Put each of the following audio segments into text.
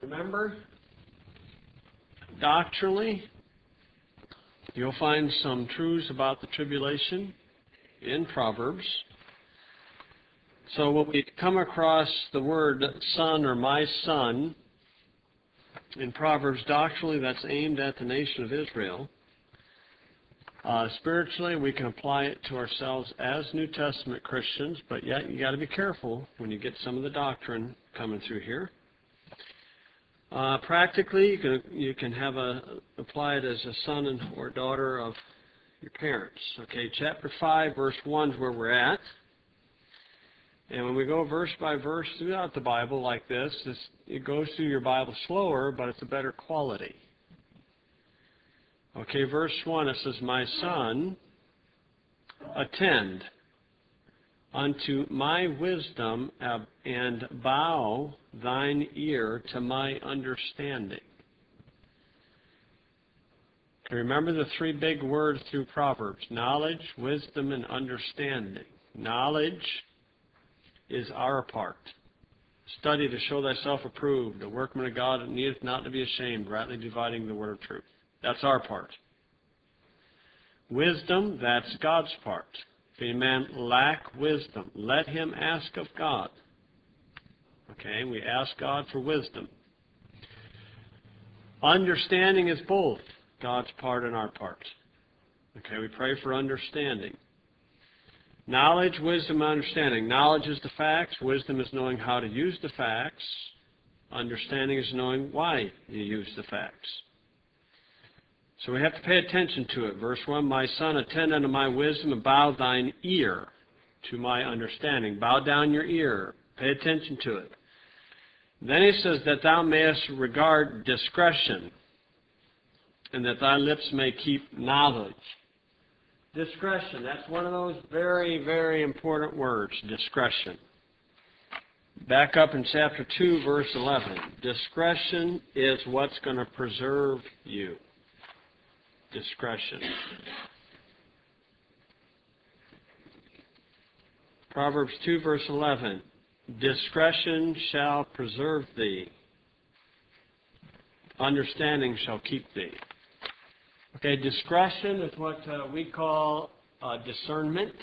Remember, doctrinally, you'll find some truths about the tribulation in Proverbs. So when we come across the word son or my son in Proverbs, doctrinally that's aimed at the nation of Israel. Spiritually, we can apply it to ourselves as New Testament Christians, but yet you got to be careful when you get some of the doctrine coming through here. Practically, you can apply it as a son or daughter of your parents. Okay, chapter 5, verse 1 is where we're at. And when we go verse by verse throughout the Bible like this, it goes through your Bible slower, but it's a better quality. Okay, verse 1, it says, "My son, attend unto my wisdom and bow thine ear to my understanding." Remember the three big words through Proverbs: knowledge, wisdom, and understanding. Knowledge is our part. Study to show thyself approved, a workman of God that needeth not to be ashamed, rightly dividing the word of truth. That's our part. Wisdom, that's God's part. If any man lack wisdom, let him ask of God. Okay, we ask God for wisdom. Understanding is both God's part and our part. Okay, we pray for understanding. Knowledge, wisdom, understanding. Knowledge is the facts. Wisdom is knowing how to use the facts. Understanding is knowing why you use the facts. So we have to pay attention to it. Verse 1, "My son, attend unto my wisdom, and bow thine ear to my understanding." Bow down your ear. Pay attention to it. Then he says, "that thou mayest regard discretion, and that thy lips may keep knowledge." Discretion, that's one of those very, very important words, discretion. Back up in chapter 2, verse 11. Discretion is what's going to preserve you. Discretion. Proverbs 2, verse 11. "Discretion shall preserve thee. Understanding shall keep thee." Okay, discretion is what we call discernment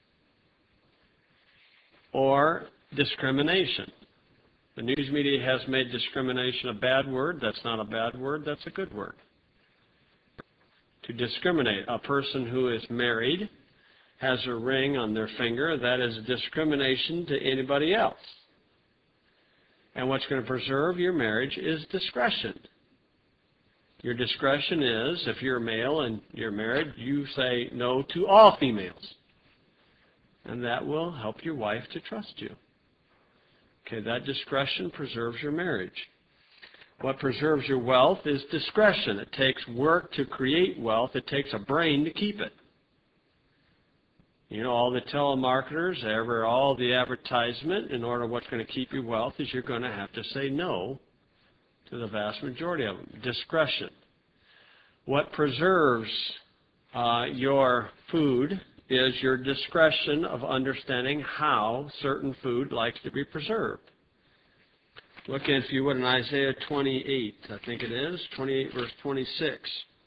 or discrimination. The news media has made discrimination a bad word. That's not a bad word. That's a good word. To discriminate. A person who is married has a ring on their finger. That is a discrimination to anybody else. And what's going to preserve your marriage is discretion. Your discretion is, if you're a male and you're married, you say no to all females. And that will help your wife to trust you. Okay, that discretion preserves your marriage. What preserves your wealth is discretion. It takes work to create wealth. It takes a brain to keep it. You know, all the telemarketers, all the advertisement, in order what's going to keep your wealth is you're going to have to say no to the vast majority of them. Discretion. What preserves your food is your discretion of understanding how certain food likes to be preserved. Look, if you would, in Isaiah 28, I think it is, 28 verse 26.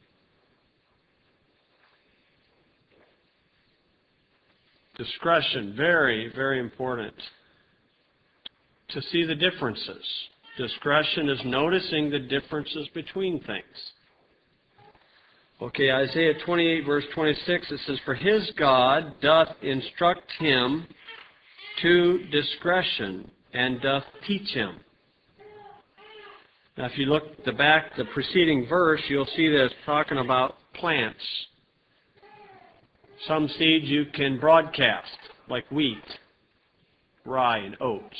Discretion, very, very important. To see the differences. Discretion is noticing the differences between things. Okay, Isaiah 28 verse 26, it says, "For his God doth instruct him to discretion, and doth teach him." Now, if you look at the preceding verse, you'll see that it's talking about plants. Some seeds you can broadcast, like wheat, rye, and oats.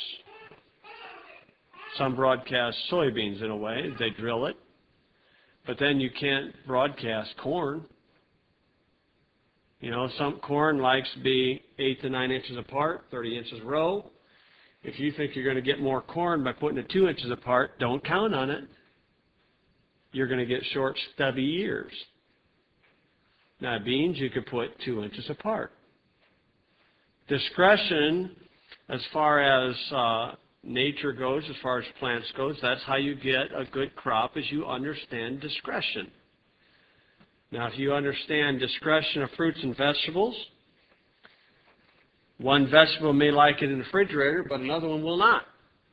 Some broadcast soybeans in a way. They drill it. But then you can't broadcast corn. You know, some corn likes to be 8 to 9 inches apart, 30 inches row. If you think you're going to get more corn by putting it 2 inches apart, don't count on it. You're going to get short, stubby ears. Now, beans you could put 2 inches apart. Discretion, as far as nature goes, as far as plants goes, that's how you get a good crop, is you understand discretion. Now, if you understand discretion of fruits and vegetables, one vegetable may like it in the refrigerator, but another one will not.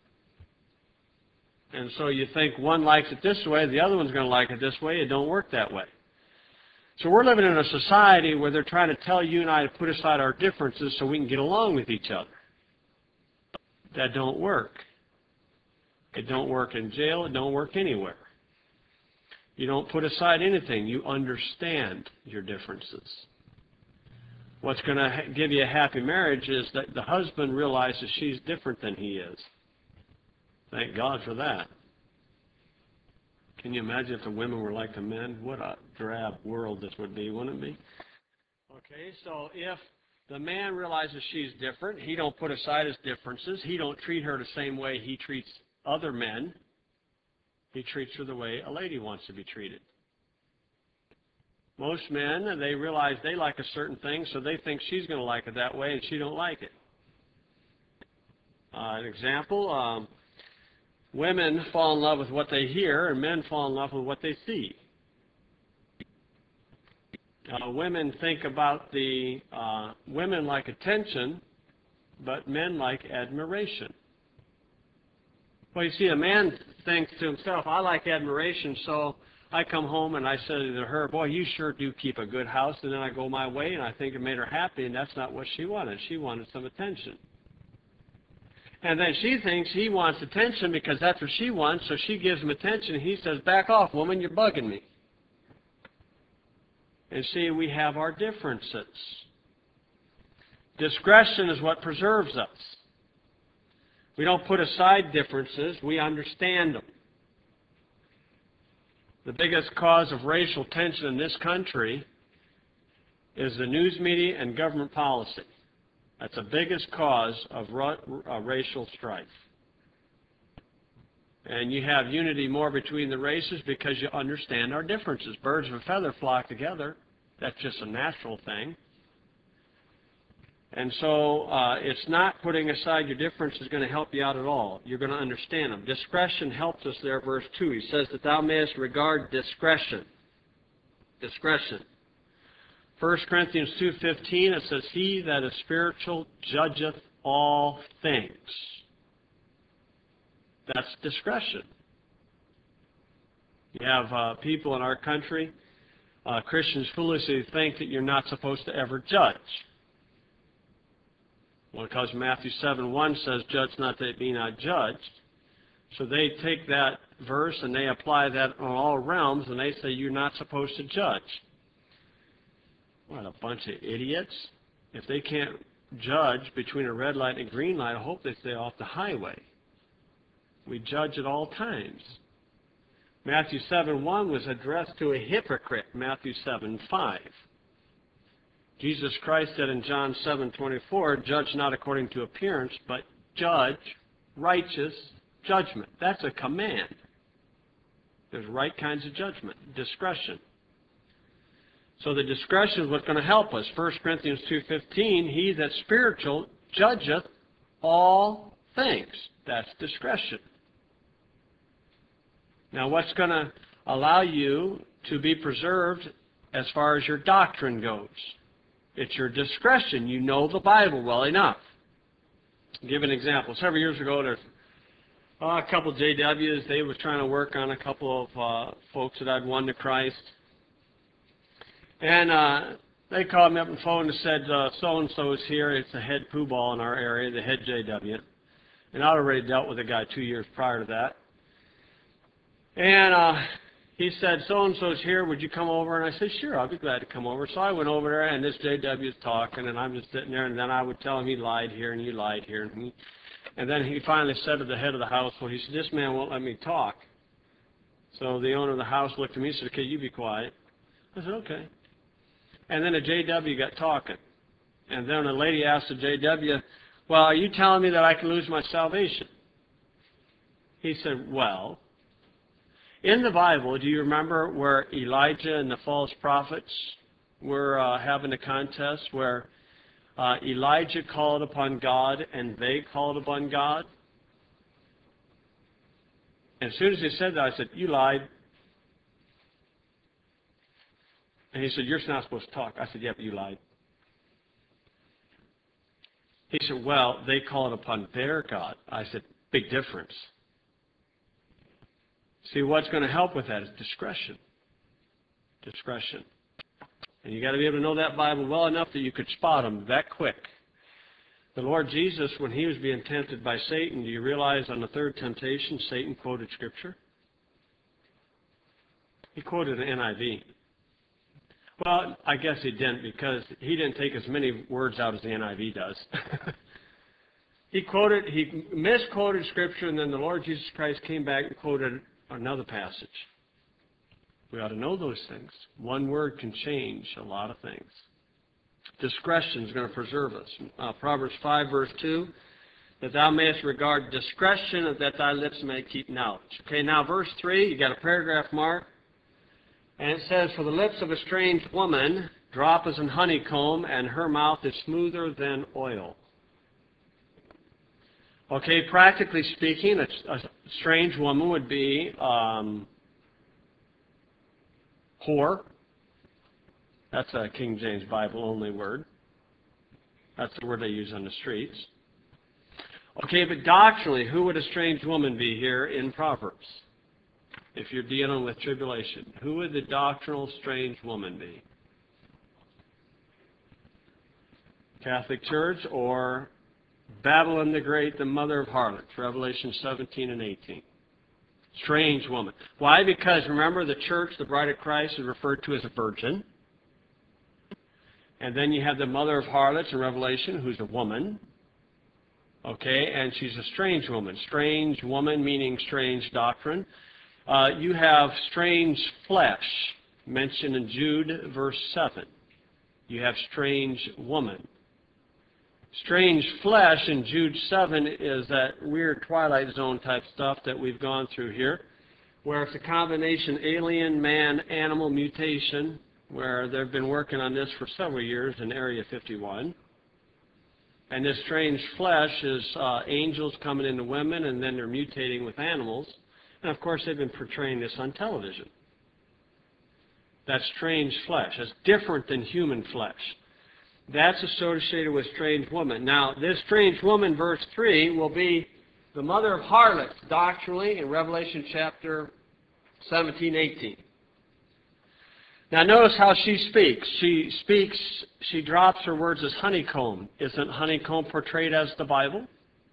And so you think one likes it this way, the other one's going to like it this way. It don't work that way. So we're living in a society where they're trying to tell you and I to put aside our differences so we can get along with each other. That don't work. It don't work in jail. It don't work anywhere. You don't put aside anything. You understand your differences. What's going to give you a happy marriage is that the husband realizes she's different than he is. Thank God for that. Can you imagine if the women were like the men? What a drab world this would be, wouldn't it be? Okay, so if the man realizes she's different, he don't put aside his differences. He don't treat her the same way he treats other men. He treats her the way a lady wants to be treated. Most men, they realize they like a certain thing, so they think she's going to like it that way, and she don't like it. An example, women fall in love with what they hear, and men fall in love with what they see. Women think about women like attention, but men like admiration. Well, you see, a man thinks to himself, I like admiration, so I come home and I say to her, boy, you sure do keep a good house, and then I go my way, and I think it made her happy, and that's not what she wanted. She wanted some attention. And then she thinks he wants attention because that's what she wants, so she gives him attention, and he says, back off, woman, you're bugging me. And see, we have our differences. Discretion is what preserves us. We don't put aside differences, we understand them. The biggest cause of racial tension in this country is the news media and government policy. That's the biggest cause of racial strife. And you have unity more between the races because you understand our differences. Birds of a feather flock together. That's just a natural thing. And so it's not putting aside your differences going to help you out at all. You're going to understand them. Discretion helps us there, verse 2. He says that thou mayest regard discretion. Discretion. 1 Corinthians 2:15, it says, he that is spiritual judgeth all things. That's discretion. You have people in our country, Christians foolishly think that you're not supposed to ever judge. Well, because Matthew 7:1 says, judge not that be not judged. So they take that verse and they apply that on all realms, and they say you're not supposed to judge. What a bunch of idiots. If they can't judge between a red light and a green light, I hope they stay off the highway. We judge at all times. Matthew 7:1 was addressed to a hypocrite, Matthew 7:5. Jesus Christ said in John 7:24, judge not according to appearance, but judge righteous judgment. That's a command. There's right kinds of judgment, discretion. So the discretion is what's going to help us. 1 Corinthians 2:15, he that's spiritual judgeth all things. That's discretion. Now what's going to allow you to be preserved as far as your doctrine goes? It's your discretion. You know the Bible well enough. I'll give an example. Several years ago, there's a couple of JWs. They were trying to work on a couple of folks that I'd won to Christ. And they called me up on the phone and said, so-and-so is here. It's the head poo ball in our area, the head JW. And I'd already dealt with a guy 2 years prior to that. And he said, so-and-so's here. Would you come over? And I said, sure, I'll be glad to come over. So I went over there, and this JW is talking, and I'm just sitting there. And then I would tell him he lied here and he lied here. And then he finally said to the head of the household, he said, this man won't let me talk. So the owner of the house looked at me and said, okay, you be quiet. I said, okay. And then a JW got talking. And then a lady asked the JW, well, are you telling me that I can lose my salvation? He said, well, in the Bible, do you remember where Elijah and the false prophets were having a contest where Elijah called upon God and they called upon God? And as soon as he said that, I said, "You lied." And he said, "You're not supposed to talk." I said, "Yeah, but you lied." He said, "Well, they call it upon their God." I said, "Big difference." See, what's going to help with that is discretion. Discretion. And you got to be able to know that Bible well enough that you could spot them that quick. The Lord Jesus, when he was being tempted by Satan, do you realize on the third temptation, Satan quoted Scripture? He quoted an NIV. Well, I guess he didn't, because he didn't take as many words out as the NIV does. He misquoted Scripture, and then the Lord Jesus Christ came back and quoted another passage. We ought to know those things. One word can change a lot of things. Discretion is going to preserve us. Proverbs 5, verse 2, that thou mayest regard discretion, and that thy lips may keep knowledge. Okay, now verse 3, you got a paragraph mark, and it says, "For the lips of a strange woman drop as an honeycomb, and her mouth is smoother than oil." Okay, practically speaking, a strange woman would be whore. That's a King James Bible only word. That's the word they use on the streets. Okay, but doctrinally, who would a strange woman be here in Proverbs? If you're dealing with tribulation, who would the doctrinal strange woman be? Catholic Church or Babylon the Great, the mother of harlots, Revelation 17 and 18. Strange woman. Why? Because remember, the church, the bride of Christ, is referred to as a virgin. And then you have the mother of harlots in Revelation, who's a woman. Okay, and she's a strange woman. Strange woman meaning strange doctrine. You have strange flesh mentioned in Jude, verse 7. You have strange woman. Strange flesh in Jude 7 is that weird Twilight Zone type stuff that we've gone through here, where it's a combination alien, man, animal mutation, where they've been working on this for several years in Area 51. And this strange flesh is angels coming into women, and then they're mutating with animals. And of course, they've been portraying this on television. That's strange flesh. That's different than human flesh. That's associated with strange woman. Now, this strange woman, verse 3, will be the mother of harlots doctrinally in Revelation chapter 17, 18. Now, notice how she speaks. She drops her words as honeycomb. Isn't honeycomb portrayed as the Bible?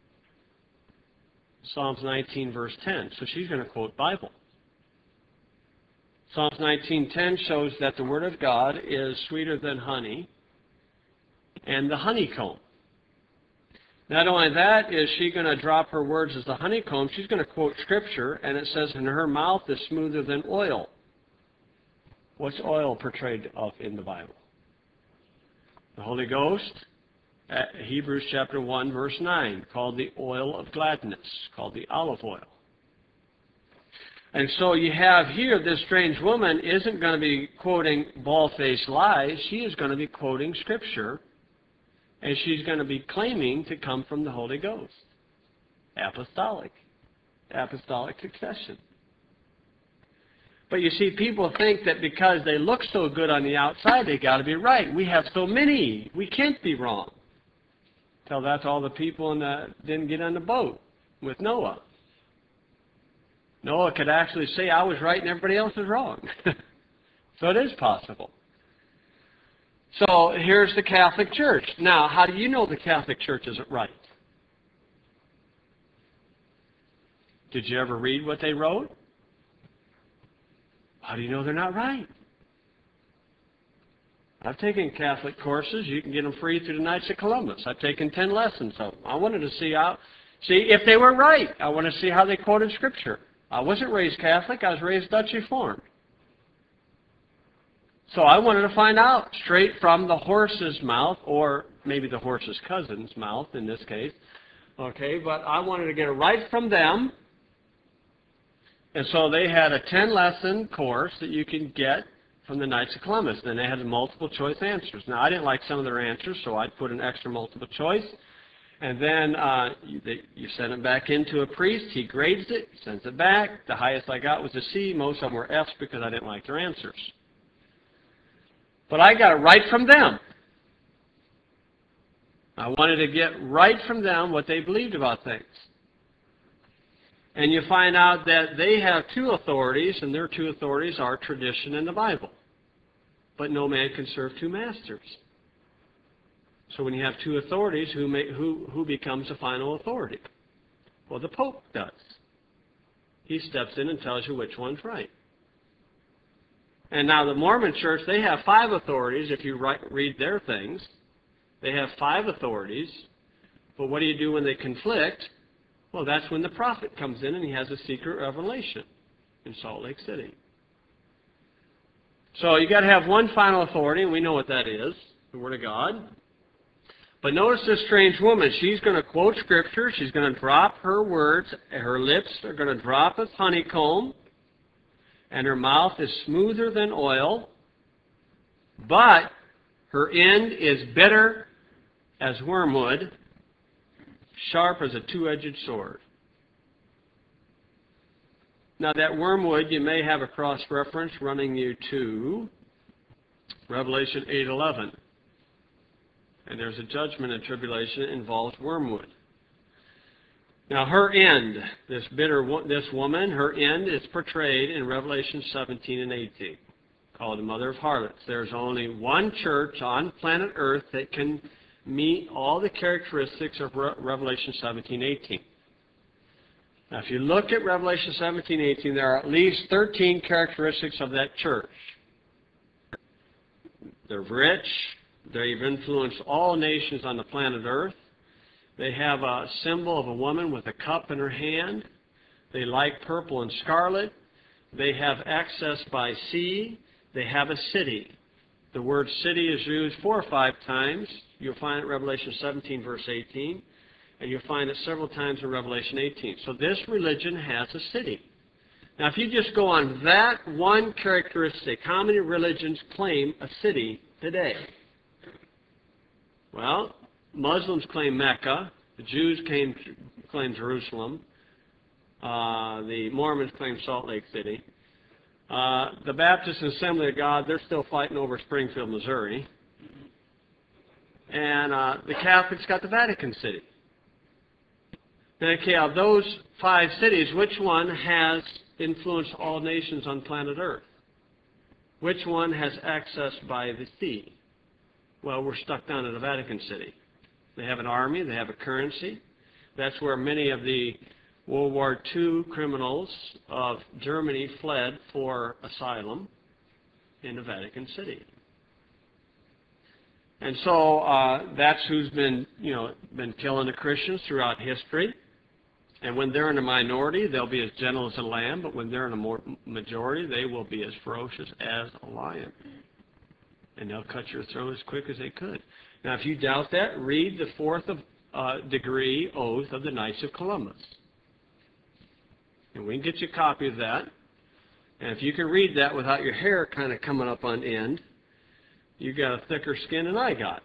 Psalms 19, verse 10. So she's going to quote Bible. Psalms 19:10 shows that the Word of God is sweeter than honey and the honeycomb. Not only that is she going to drop her words as the honeycomb, she's going to quote Scripture, and it says, "And her mouth is smoother than oil." What's oil portrayed of in the Bible? The Holy Ghost, Hebrews chapter 1, verse 9, called the oil of gladness, called the olive oil. And so you have here, this strange woman isn't going to be quoting bald-faced lies. She is going to be quoting Scripture, and she's going to be claiming to come from the Holy Ghost. Apostolic succession. But you see, people think that because they look so good on the outside, they got to be right. We have so many. We can't be wrong. Tell that to all the people didn't get on the boat with Noah. Noah could actually say, "I was right and everybody else is wrong." So it is possible. So here's the Catholic Church. Now, how do you know the Catholic Church isn't right? Did you ever read what they wrote? How do you know they're not right? I've taken Catholic courses. You can get them free through the Knights of Columbus. I've taken 10 lessons of them. I wanted to see if they were right. I want to see how they quoted Scripture. I wasn't raised Catholic. I was raised Dutch Reformed. So I wanted to find out straight from the horse's mouth, or maybe the horse's cousin's mouth in this case. Okay, but I wanted to get it right from them. And so they had a 10-lesson course that you can get from the Knights of Columbus. And they had multiple choice answers. Now, I didn't like some of their answers, so I put an extra multiple choice. And then you send it back into a priest. He grades it, sends it back. The highest I got was a C. Most of them were Fs because I didn't like their answers. But I got it right from them. I wanted to get right from them what they believed about things. And you find out that they have two authorities, and their two authorities are tradition and the Bible. But no man can serve two masters. So when you have two authorities, who becomes the final authority? Well, the Pope does. He steps in and tells you which one's right. And now the Mormon Church, they have 5 authorities. If you read their things, they have 5 authorities. But what do you do when they conflict? Well, that's when the prophet comes in and he has a secret revelation in Salt Lake City. So you got to have one final authority, and we know what that is, the Word of God. But notice this strange woman. She's going to quote Scripture. She's going to drop her words. Her lips are going to drop as honeycomb. And her mouth is smoother than oil. But her end is bitter as wormwood, sharp as a two-edged sword. Now that wormwood, you may have a cross-reference running you to Revelation 8:11. And there's a judgment and tribulation that involves wormwood. Now her end, this woman, her end is portrayed in Revelation 17 and 18, called the mother of harlots. There's only one church on planet Earth that can meet all the characteristics of Revelation 17:18. Now if you look at Revelation 17:18, there are at least 13 characteristics of that church. They're rich. They've influenced all nations on the planet Earth. They have a symbol of a woman with a cup in her hand. They like purple and scarlet. They have access by sea. They have a city. The word city is used 4 or 5 times. You'll find it in Revelation 17, verse 18. And you'll find it several times in Revelation 18. So this religion has a city. Now if you just go on that one characteristic, how many religions claim a city today? Well, Muslims claim Mecca. The Jews claim Jerusalem. The Mormons claim Salt Lake City. The Baptist Assembly of God, they're still fighting over Springfield, Missouri. And the Catholics got the Vatican City. Now, okay, of those 5 cities, which one has influenced all nations on planet Earth? Which one has access by the sea? Well, we're stuck down in the Vatican City. They have an army. They have a currency. That's where many of the World War II criminals of Germany fled for asylum, in the Vatican City. And so that's who's been killing the Christians throughout history. And when they're in a minority, they'll be as gentle as a lamb. But when they're in a majority, they will be as ferocious as a lion. And they'll cut your throat as quick as they could. Now, if you doubt that, read the 4th degree oath of the Knights of Columbus. And we can get you a copy of that. And if you can read that without your hair kind of coming up on end, you got a thicker skin than I got.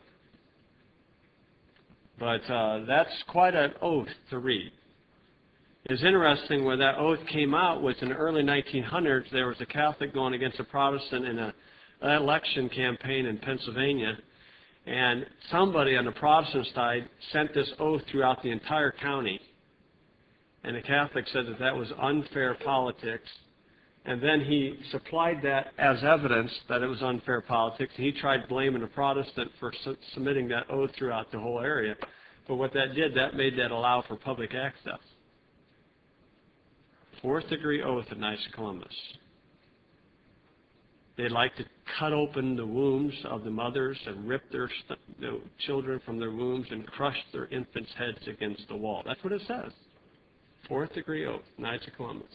But that's quite an oath to read. It's interesting when that oath came out was in the early 1900s. There was a Catholic going against a Protestant in an election campaign in Pennsylvania. And somebody on the Protestant side sent this oath throughout the entire county. And the Catholic said that that was unfair politics. And then he supplied that as evidence that it was unfair politics. And he tried blaming the Protestant for submitting that oath throughout the whole area. But what that did, that made that allow for public access. 4th degree oath of Knights of Columbus. They like to cut open the wombs of the mothers and rip the children from their wombs and crush their infants' heads against the wall. That's what it says. 4th degree oath, Knights of Columbus.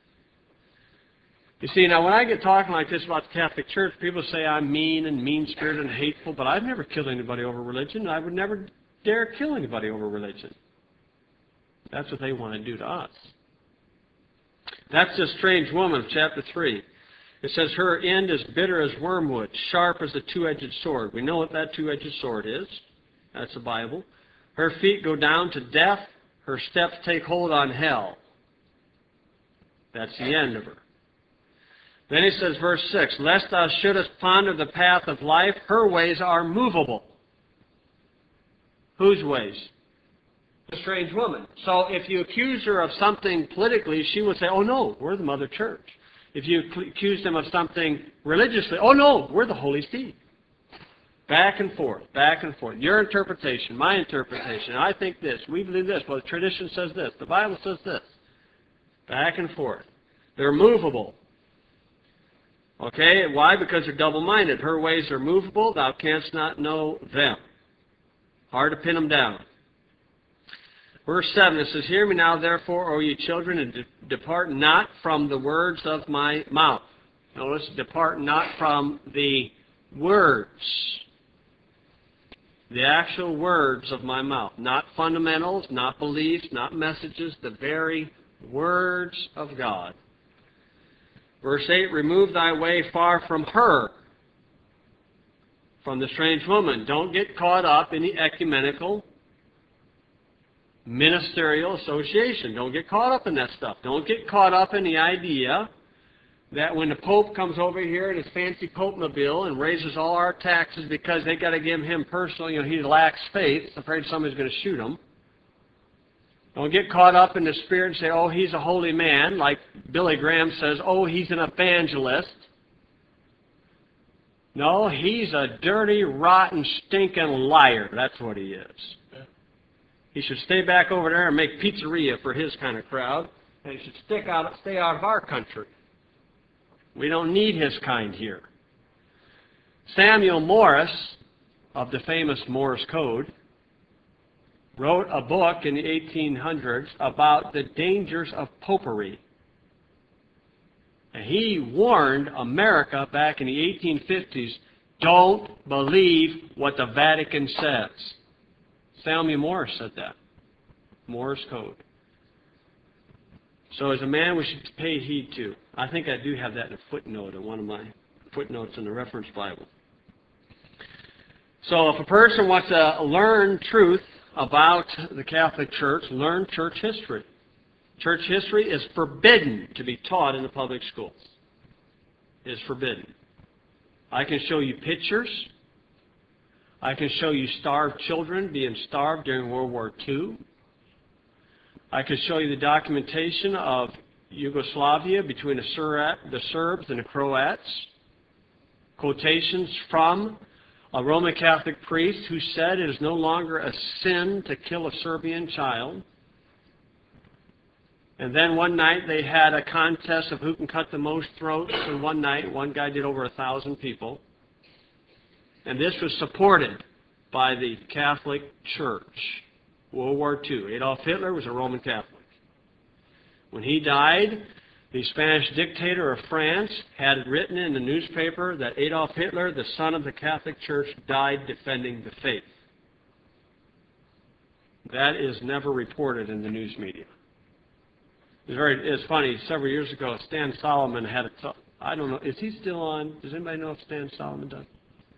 You see, now when I get talking like this about the Catholic Church, people say I'm mean and mean-spirited and hateful, but I've never killed anybody over religion, and I would never dare kill anybody over religion. That's what they want to do to us. That's this strange woman of chapter 3. It says her end is bitter as wormwood, sharp as a two-edged sword. We know what that two-edged sword is. That's the Bible. Her feet go down to death. Her steps take hold on hell. That's the end of her. Then he says, verse 6, lest thou shouldest ponder the path of life, her ways are movable. Whose ways? The strange woman. So if you accuse her of something politically, she would say, oh no, we're the Mother Church. If you accuse them of something religiously, oh no, we're the Holy See. Back and forth, back and forth. Your interpretation, my interpretation. I think this. We believe this. Well, the tradition says this. The Bible says this. Back and forth. They're movable. Okay? Why? Because they're double-minded. Her ways are movable. Thou canst not know them. Hard to pin them down. Verse 7, it says, hear me now, therefore, O ye children, and depart not from the words of my mouth. Notice, depart not from the words. The actual words of my mouth. Not fundamentals, not beliefs, not messages, the very words of God. Verse 8, remove thy way far from her, from the strange woman. Don't get caught up in the ecumenical ministerial association. Don't get caught up in that stuff. Don't get caught up in the idea that when the Pope comes over here in his fancy Pope-mobile and raises all our taxes because they got to give him personally, he lacks faith, afraid somebody's going to shoot him. Don't get caught up in the spirit and say, oh, he's a holy man, like Billy Graham says, oh, he's an evangelist. No, he's a dirty, rotten, stinking liar. That's what he is. He should stay back over there and make pizzeria for his kind of crowd, and he should stay out of our country. We don't need his kind here. Samuel Morse, of the famous Morse Code, wrote a book in the 1800s about the dangers of popery. And he warned America back in the 1850s, don't believe what the Vatican says. Samuel Morse said that. Morse Code. So as a man, we should pay heed to. I think I do have that in a footnote in one of my footnotes in the reference Bible. So if a person wants to learn truth about the Catholic Church, learn church history. Church history is forbidden to be taught in the public schools. It is forbidden. I can show you pictures. I can show you starved children being starved during World War II. I can show you the documentation of Yugoslavia between the Serbs and the Croats. Quotations from a Roman Catholic priest who said it is no longer a sin to kill a Serbian child. And then one night they had a contest of who can cut the most throats. And one night, one guy did over 1,000 people. And this was supported by the Catholic Church. World War II. Adolf Hitler was a Roman Catholic. When he died, the Spanish dictator of France had written in the newspaper that Adolf Hitler, the son of the Catholic Church, died defending the faith. That is never reported in the news media. It's funny, several years ago, Stan Solomon had a talk. I don't know, is he still on? Does anybody know if Stan Solomon does?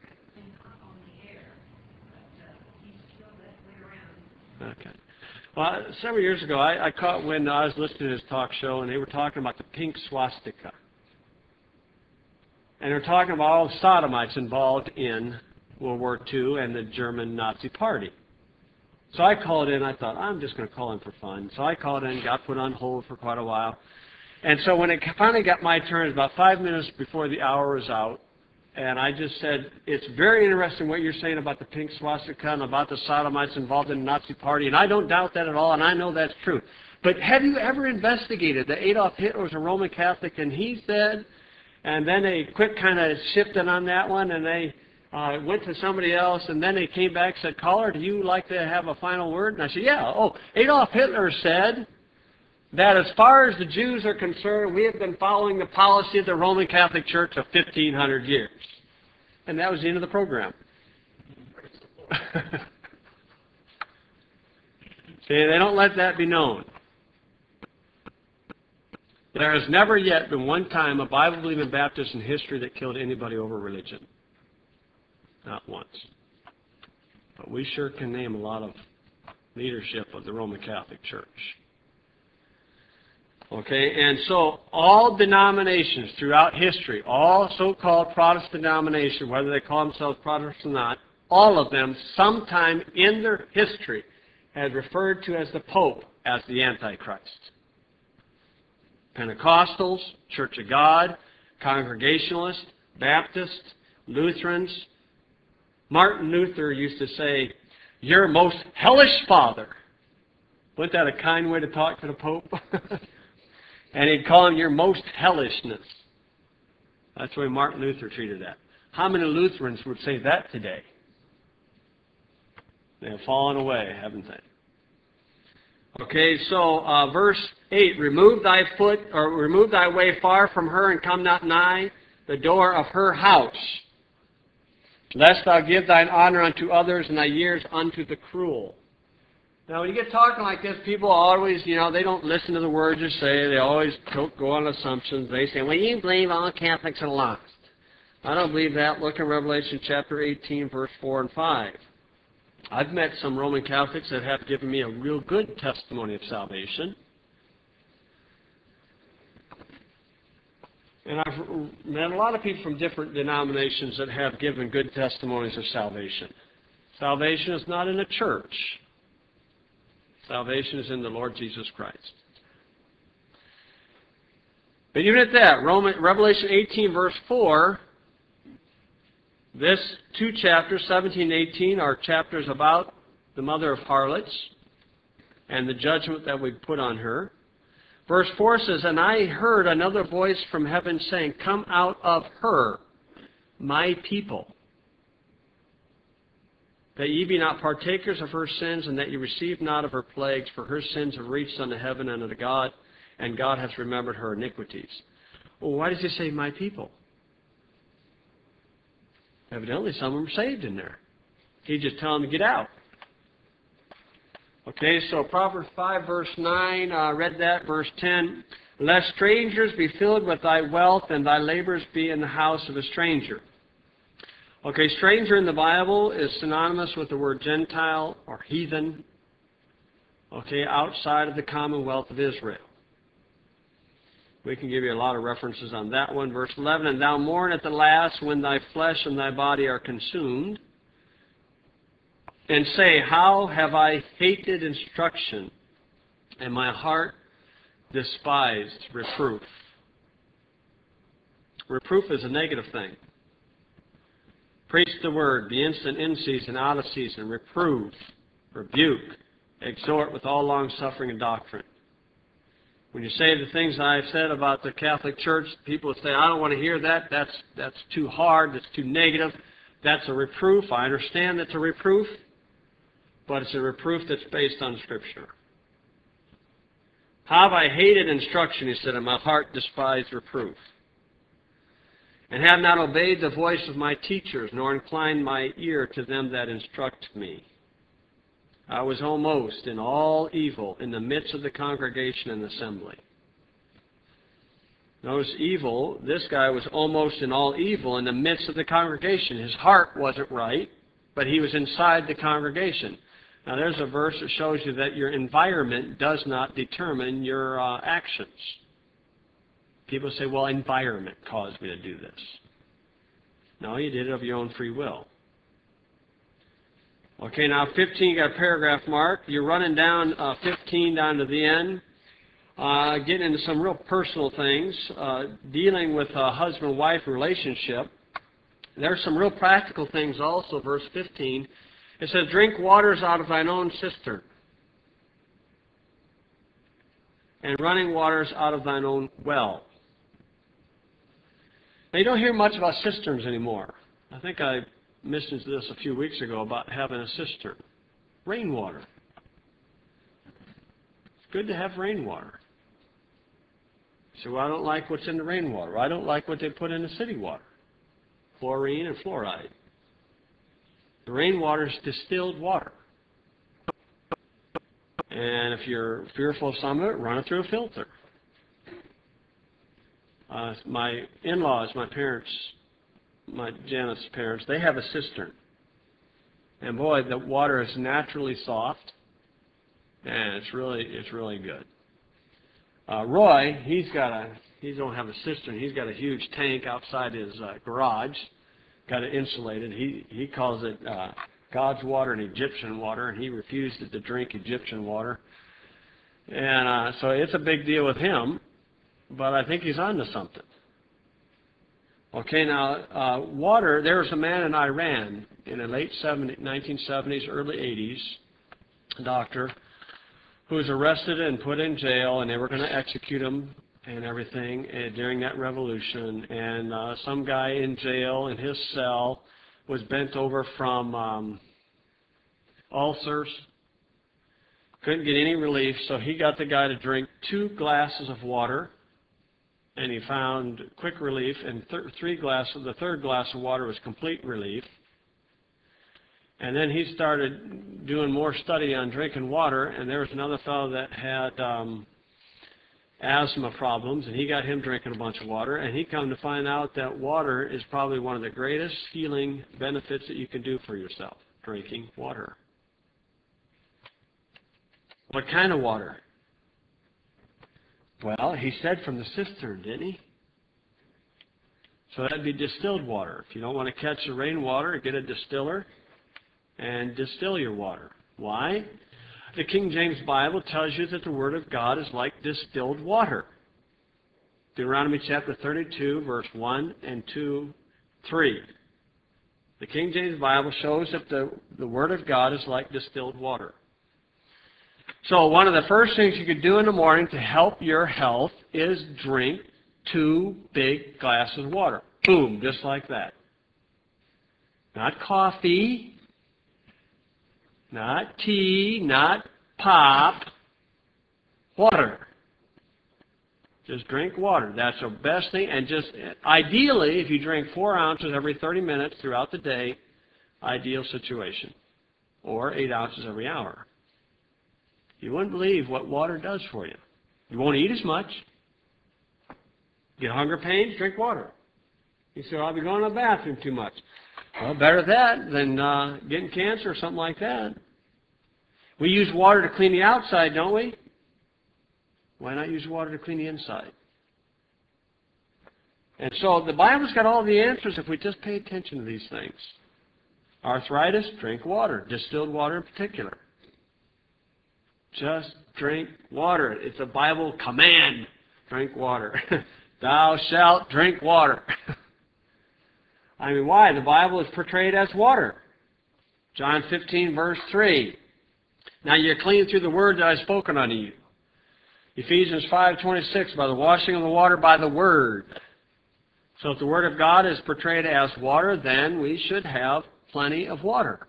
Okay. Well, several years ago, I caught when I was listening to his talk show, and they were talking about the pink swastika. And they were talking about all the sodomites involved in World War II and the German Nazi Party. So I called in. I thought, I'm just going to call in for fun. So I called in, got put on hold for quite a while. And so when it finally got my turn, it was about 5 minutes before the hour was out, and I just said, it's very interesting what you're saying about the pink swastika and about the sodomites involved in the Nazi Party, and I don't doubt that at all, and I know that's true. But have you ever investigated that Adolf Hitler was a Roman Catholic, and he said, and then they quit kind of shifted on that one, and they went to somebody else, and then they came back and said, caller, do you like to have a final word? And I said, yeah. Oh, Adolf Hitler said that as far as the Jews are concerned, we have been following the policy of the Roman Catholic Church of 1,500 years. And that was the end of the program. See, they don't let that be known. There has never yet been one time a Bible-believing Baptist in history that killed anybody over religion. Not once. But we sure can name a lot of leadership of the Roman Catholic Church. Okay, and so all denominations throughout history, all so-called Protestant denominations, whether they call themselves Protestant or not, all of them sometime in their history had referred to as the Pope as the Antichrist. Pentecostals, Church of God, Congregationalists, Baptists, Lutherans. Martin Luther used to say, "Your most hellish father." Wasn't that a kind way to talk to the Pope? And he'd call him your most hellishness. That's the way Martin Luther treated that. How many Lutherans would say that today? They have fallen away, haven't they? Okay, so verse 8, remove thy way far from her, and come not nigh the door of her house, lest thou give thine honor unto others, and thy years unto the cruel. Now, when you get talking like this, people always, they don't listen to the words you say. They always go on assumptions. They say, well, you believe all Catholics are lost. I don't believe that. Look in Revelation chapter 18, verse 4 and 5. I've met some Roman Catholics that have given me a real good testimony of salvation. And I've met a lot of people from different denominations that have given good testimonies of salvation. Salvation is not in a church. Salvation is in the Lord Jesus Christ. But even at that, Revelation 18, verse 4, this two chapters, 17 and 18, are chapters about the mother of harlots and the judgment that we put on her. Verse 4 says, and I heard another voice from heaven saying, come out of her, my people, that ye be not partakers of her sins, and that ye receive not of her plagues, for her sins have reached unto heaven and unto God, and God hath remembered her iniquities. Well, why does he say my people? Evidently, some of them are saved in there. He's just telling them to get out. Okay, so Proverbs 5, verse 9, read that. Verse 10, lest strangers be filled with thy wealth, and thy labors be in the house of a stranger. Okay, stranger in the Bible is synonymous with the word Gentile or heathen, okay, outside of the commonwealth of Israel. We can give you a lot of references on that one. Verse 11, and thou mourn at the last when thy flesh and thy body are consumed, and say, how have I hated instruction, and my heart despised reproof. Reproof is a negative thing. Preach the word, be instant in season, out of season, reprove, rebuke, exhort with all long-suffering and doctrine. When you say the things I've said about the Catholic Church, people say, I don't want to hear that, that's too hard, that's too negative, that's a reproof. I understand that's a reproof, but it's a reproof that's based on Scripture. How have I hated instruction, he said, and my heart despised reproof. And have not obeyed the voice of my teachers, nor inclined my ear to them that instruct me. I was almost in all evil in the midst of the congregation and assembly. Notice evil, this guy was almost in all evil in the midst of the congregation. His heart wasn't right, but he was inside the congregation. Now there's a verse that shows you that your environment does not determine your actions. People say, well, environment caused me to do this. No, you did it of your own free will. Okay, now 15, you got a paragraph mark. You're running down 15 down to the end, getting into some real personal things, dealing with a husband-wife relationship. There's some real practical things also, verse 15. It says, drink waters out of thine own cistern, and running waters out of thine own well. Now, you don't hear much about cisterns anymore. I think I mentioned this a few weeks ago about having a cistern. Rainwater. It's good to have rainwater. So I don't like what's in the rainwater. I don't like what they put in the city water. Chlorine and fluoride. The rainwater is distilled water. And if you're fearful of some of it, run it through a filter. My in-laws, my parents, my Janet's parents, they have a cistern. And boy, the water is naturally soft. and it's really good. Roy, he don't have a cistern. He's got a huge tank outside his garage, got it insulated. He calls it God's water and Egyptian water, and he refused to drink Egyptian water. And so it's a big deal with him, but I think he's onto something. Okay, now, water, there was a man in Iran in the late 1970s, early 80s, a doctor, who was arrested and put in jail, and they were going to execute him and everything during that revolution. And some guy in jail in his cell was bent over from ulcers, couldn't get any relief, so he got the guy to drink 2 glasses of water, and he found quick relief, and the third glass of water was complete relief. And then he started doing more study on drinking water, and there was another fellow that had asthma problems, and he got him drinking a bunch of water, and he come to find out that water is probably one of the greatest healing benefits that you can do for yourself, drinking water. What kind of water? Well, he said from the cistern, didn't he? So that'd be distilled water. If you don't want to catch the rainwater, get a distiller and distill your water. Why? The King James Bible tells you that the Word of God is like distilled water. Deuteronomy chapter 32, verse 1 and 2, 3. The King James Bible shows that the Word of God is like distilled water. So one of the first things you could do in the morning to help your health is drink 2 big glasses of water. Boom, just like that. Not coffee, not tea, not pop, water. Just drink water. That's the best thing. And just ideally, if you drink 4 ounces every 30 minutes throughout the day, ideal situation. Or 8 ounces every hour. You wouldn't believe what water does for you. You won't eat as much. Get hunger pains, drink water. You say, I'll be going to the bathroom too much. Well, better that than getting cancer or something like that. We use water to clean the outside, don't we? Why not use water to clean the inside? And so the Bible's got all the answers if we just pay attention to these things. Arthritis, drink water, distilled water in particular. Just drink water. It's a Bible command. Drink water. Thou shalt drink water. I mean, why? The Bible is portrayed as water. John 15, verse 3. Now you're clean through the word that I've spoken unto you. Ephesians 5:26, by the washing of the water by the word. So if the Word of God is portrayed as water, then we should have plenty of water.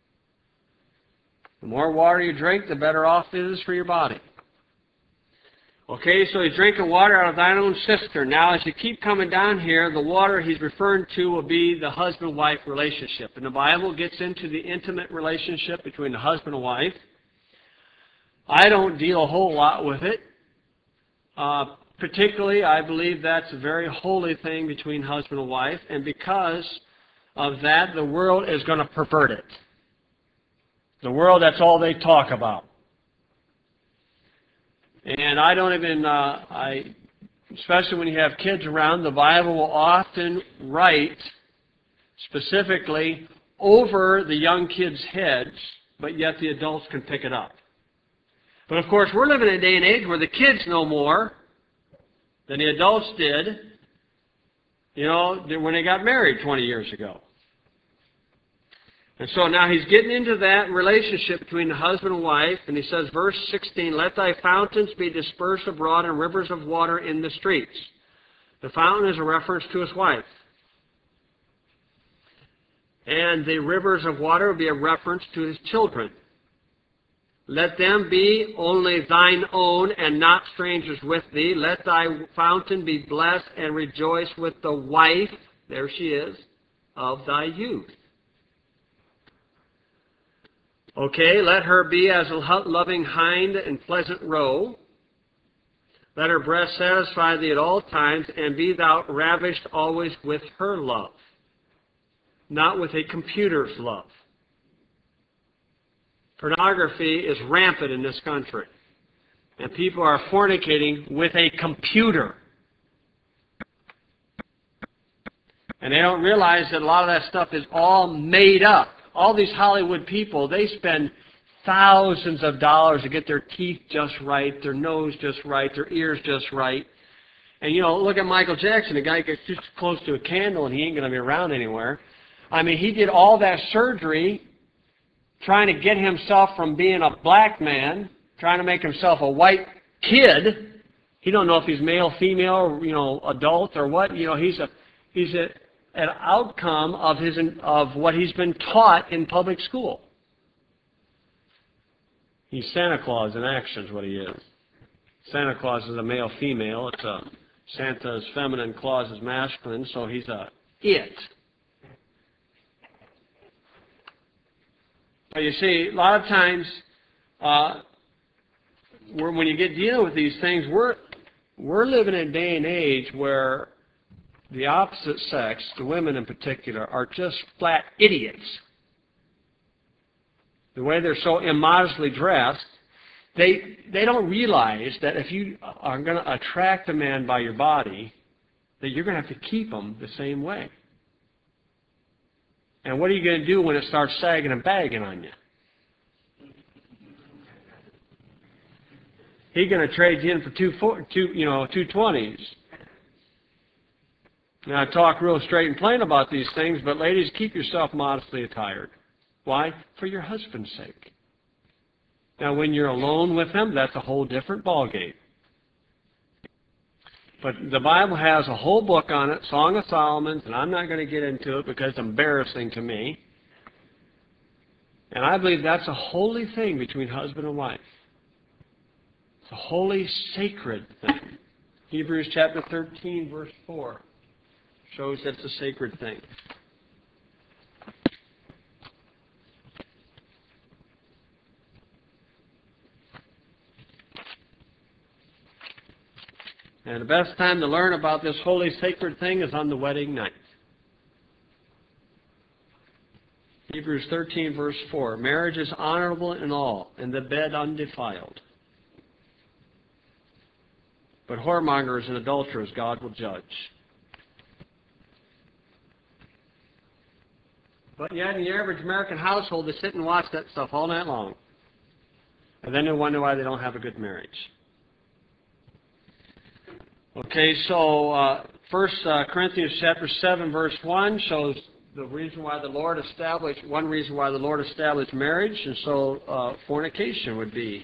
The more water you drink, the better off it is for your body. Okay, so he's drinking water out of thine own cistern. Now, as you keep coming down here, the water he's referring to will be the husband-wife relationship. And the Bible gets into the intimate relationship between the husband and wife. I don't deal a whole lot with it. Particularly, I believe that's a very holy thing between husband and wife. And because of that, the world is going to pervert it. The world, that's all they talk about. And I don't even, especially when you have kids around, the Bible will often write specifically over the young kids' heads, but yet the adults can pick it up. But of course, we're living in a day and age where the kids know more than the adults did, when they got married 20 years ago. And so now he's getting into that relationship between the husband and wife, and he says, verse 16, let thy fountains be dispersed abroad and rivers of water in the streets. The fountain is a reference to his wife. And the rivers of water will be a reference to his children. Let them be only thine own and not strangers with thee. Let thy fountain be blessed and rejoice with the wife, there she is, of thy youth. Okay, let her be as a loving hind and pleasant roe. Let her breast satisfy thee at all times, and be thou ravished always with her love, not with a computer's love. Pornography is rampant in this country. And people are fornicating with a computer. And they don't realize that a lot of that stuff is all made up. All these Hollywood people, they spend thousands of dollars to get their teeth just right, their nose just right, their ears just right. And, you know, look at Michael Jackson. The guy gets just close to a candle and he ain't going to be around anywhere. I mean, he did all that surgery trying to get himself from being a black man, trying to make himself a white kid. He don't know if he's male, female, or, you know, adult or what. You know, he's an outcome of what he's been taught in public school. He's Santa Claus in action is what he is. Santa Claus is a male-female. It's a Santa's feminine, Claus is masculine, so he's a it. But you see, a lot of times, when you get dealing with these things, we're living in a day and age where the opposite sex, the women in particular, are just flat idiots. The way they're so immodestly dressed, they don't realize that if you are going to attract a man by your body, that you're going to have to keep him the same way. And what are you going to do when it starts sagging and bagging on you? He's going to trade you in for two 20s. Now, I talk real straight and plain about these things, but ladies, keep yourself modestly attired. Why? For your husband's sake. Now, when you're alone with him, that's a whole different ballgame. But the Bible has a whole book on it, Song of Solomon, and I'm not going to get into it because it's embarrassing to me. And I believe that's a holy thing between husband and wife. It's a holy, sacred thing. Hebrews chapter 13, verse 4 shows that's a sacred thing. And the best time to learn about this holy, sacred thing is on the wedding night. Hebrews 13, verse 4. Marriage is honorable in all, and the bed undefiled. But whoremongers and adulterers God will judge. But yet in the average American household, they sit and watch that stuff all night long. And then they wonder why they don't have a good marriage. Okay, so 1 Corinthians chapter 7, verse 1 shows the reason why the Lord established, one reason why the Lord established marriage, and so fornication would be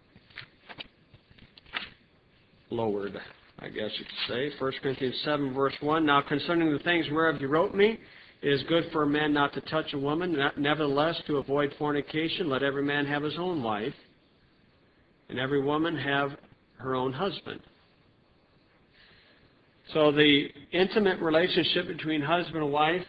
lowered, I guess you could say. 1 Corinthians 7, verse 1, now concerning the things whereof you wrote me, it is good for a man not to touch a woman, nevertheless to avoid fornication, let every man have his own wife, and every woman have her own husband. So the intimate relationship between husband and wife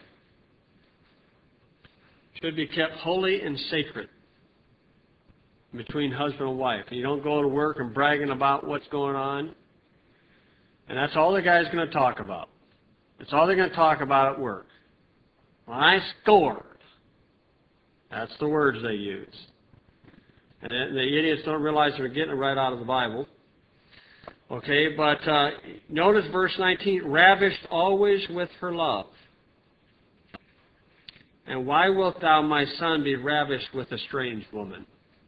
should be kept holy and sacred between husband and wife. You don't go to work and bragging about what's going on. And that's all the guy's going to talk about. That's all they're going to talk about at work. Well, I scored. That's the words they use. And the idiots don't realize they're getting it right out of the Bible. Okay, but notice verse 19, ravished always with her love. And why wilt thou, my son, be ravished with a strange woman,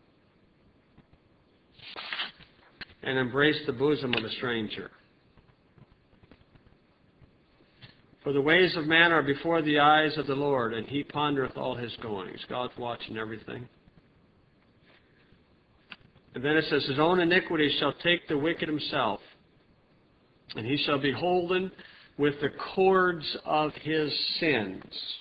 and embrace the bosom of a stranger? For the ways of man are before the eyes of the Lord, and he pondereth all his goings. God's watching everything. And then it says, his own iniquity shall take the wicked himself, and he shall be holden with the cords of his sins.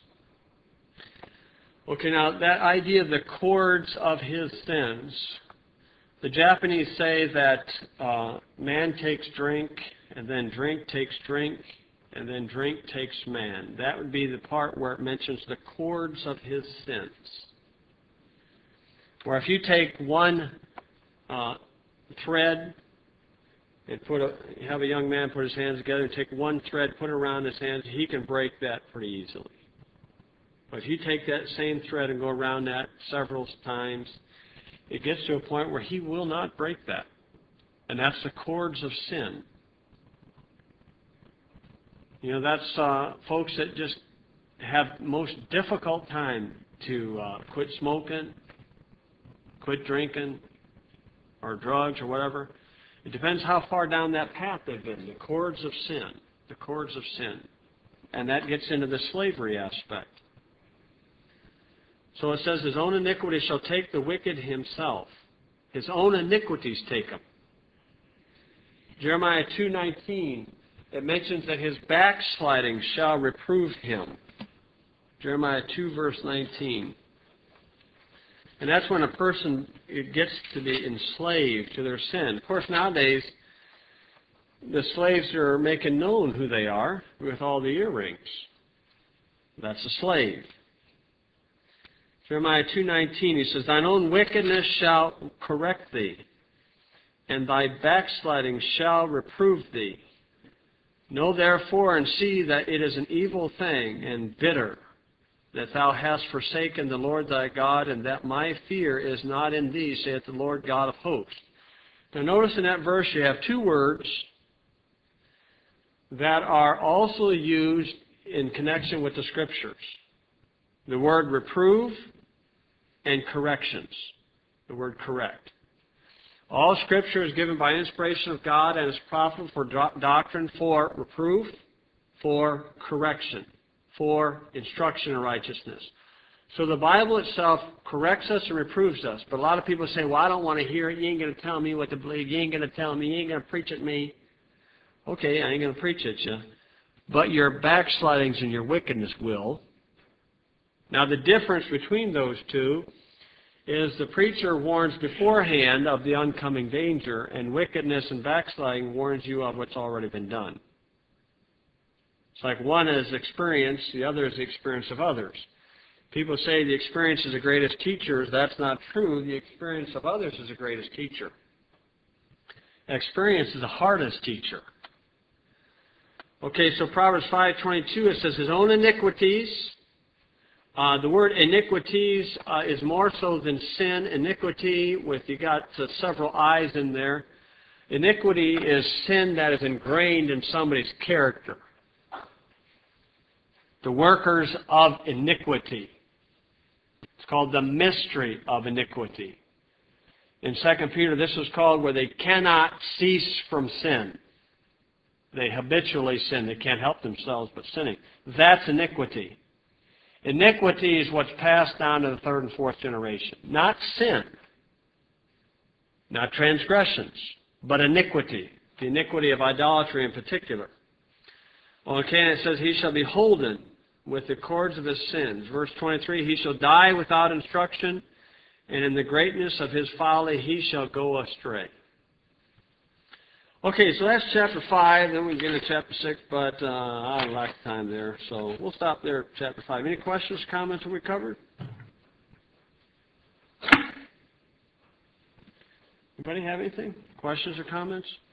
Okay, now that idea of the cords of his sins, the Japanese say that man takes drink, and then drink takes drink, and then drink takes man. That would be the part where it mentions the cords of his sins. Where if you take one thread and have a young man put his hands together and take one thread, put it around his hands, he can break that pretty easily. But if you take that same thread and go around that several times, it gets to a point where he will not break that. And that's the cords of sin. You know, that's folks that just have most difficult time to quit smoking, quit drinking, or drugs or whatever. It depends how far down that path they've been. The cords of sin. The cords of sin. And that gets into the slavery aspect. So it says, his own iniquity shall take the wicked himself. His own iniquities take him. Jeremiah 2:19, it mentions that his backsliding shall reprove him. Jeremiah 2, verse 19. And that's when a person gets to be enslaved to their sin. Of course, nowadays, the slaves are making known who they are with all the earrings. That's a slave. Jeremiah 2:19, he says, thine own wickedness shall correct thee, and thy backsliding shall reprove thee. Know therefore and see that it is an evil thing and bitter, that thou hast forsaken the Lord thy God, and that my fear is not in thee, saith the Lord God of hosts. Now notice in that verse you have two words that are also used in connection with the Scriptures. The word reprove and corrections. The word correct. All Scripture is given by inspiration of God and is profitable for doctrine, for reproof, for correction, for instruction in righteousness. So the Bible itself corrects us and reproves us. But a lot of people say, well, I don't want to hear it. You ain't going to tell me what to believe. You ain't going to tell me. You ain't going to preach at me. Okay, I ain't going to preach at you. But your backslidings and your wickedness will. Now the difference between those two is the preacher warns beforehand of the oncoming danger, and wickedness and backsliding warns you of what's already been done. It's like one is experience, the other is the experience of others. People say the experience is the greatest teacher. That's not true. The experience of others is the greatest teacher. Experience is the hardest teacher. Okay, so Proverbs 5:22, it says, his own iniquities. The word iniquities is more so than sin. Iniquity, you got several I's in there. Iniquity is sin that is ingrained in somebody's character. The workers of iniquity. It's called the mystery of iniquity. In 2 Peter, this is called where they cannot cease from sin. They habitually sin. They can't help themselves but sinning. That's iniquity. Iniquity is what's passed down to the third and fourth generation. Not sin. Not transgressions. But iniquity. The iniquity of idolatry in particular. Okay, and it says, he shall be holden with the cords of his sins. Verse 23, he shall die without instruction, and in the greatness of his folly he shall go astray. Okay, so that's chapter 5, then we get into chapter 6, but I don't like time there, so we'll stop there at chapter 5. Any questions, comments that we covered? Anybody have anything? Questions or comments?